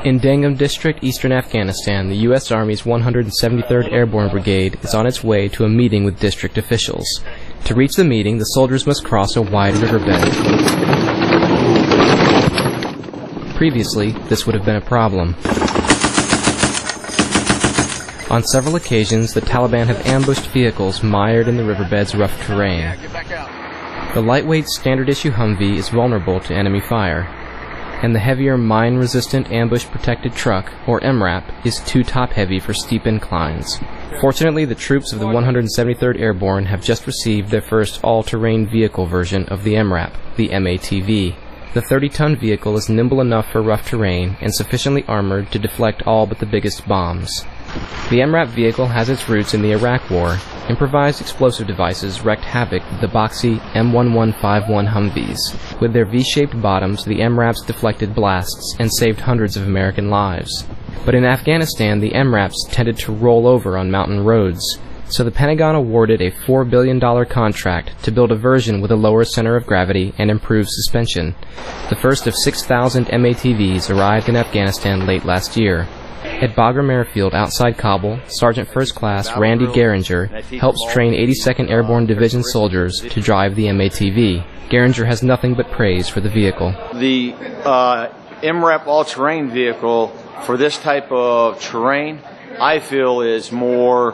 In Dangam District, eastern Afghanistan, the U.S. Army's 173rd Airborne Brigade is on its way to a meeting with district officials. To reach the meeting, the soldiers must cross a wide riverbed. Previously, this would have been a problem. On several occasions, the Taliban have ambushed vehicles mired in the riverbed's rough terrain. The lightweight standard-issue Humvee is vulnerable to enemy fire, and the heavier mine-resistant ambush-protected truck, or MRAP, is too top-heavy for steep inclines. Fortunately, the troops of the 173rd Airborne have just received their first all-terrain vehicle version of the MRAP, the M-ATV. The 30-ton vehicle is nimble enough for rough terrain and sufficiently armored to deflect all but the biggest bombs. The MRAP vehicle has its roots in the Iraq War. Improvised explosive devices wreaked havoc with the boxy M1151 Humvees. With their V-shaped bottoms, the MRAPs deflected blasts and saved hundreds of American lives. But in Afghanistan, the MRAPs tended to roll over on mountain roads, so the Pentagon awarded a $4 billion contract to build a version with a lower center of gravity and improved suspension. The first of 6,000 M-ATVs arrived in Afghanistan late last year. At Bagram Airfield outside Kabul, Sergeant First Class Randy Geringer helps train 82nd Airborne Division soldiers to drive the M-ATV. Geringer has nothing but praise for the vehicle. The MRAP all-terrain vehicle for this type of terrain, I feel, is more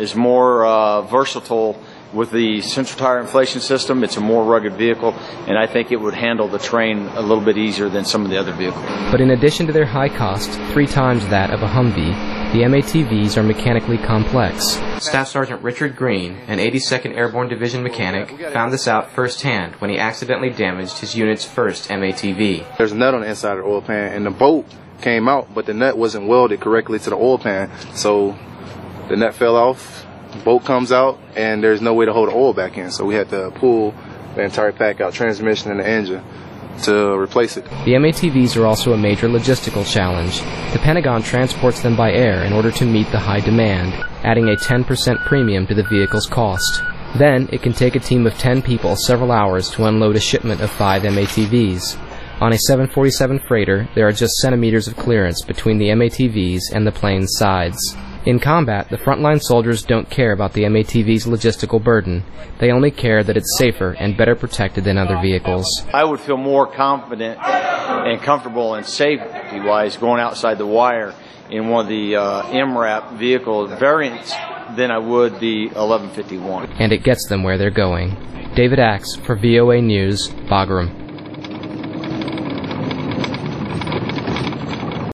versatile. With the central tire inflation system, it's a more rugged vehicle, and I think it would handle the terrain a little bit easier than some of the other vehicles. But in addition to their high cost, 3 times that of a Humvee, the M-ATVs are mechanically complex. Staff Sergeant Richard Green, an 82nd Airborne Division mechanic, found this out firsthand when he accidentally damaged his unit's first M-ATV. There's a nut on the inside of the oil pan, and the bolt came out, but the nut wasn't welded correctly to the oil pan, so the nut fell off. Bolt comes out, and there's no way to hold the oil back in, so we had to pull the entire pack out, transmission and the engine, to replace it. The M-ATVs are also a major logistical challenge. The Pentagon transports them by air in order to meet the high demand, adding a 10% premium to the vehicle's cost. Then, it can take a team of 10 people several hours to unload a shipment of 5 M-ATVs. On a 747 freighter, there are just centimeters of clearance between the M-ATVs and the plane's sides. In combat, the frontline soldiers don't care about the M-ATV's logistical burden. They only care that it's safer and better protected than other vehicles. I would feel more confident and comfortable and safety-wise going outside the wire in one of the MRAP vehicle variants than I would the 1151. And it gets them where they're going. David Axe for VOA News, Bagram.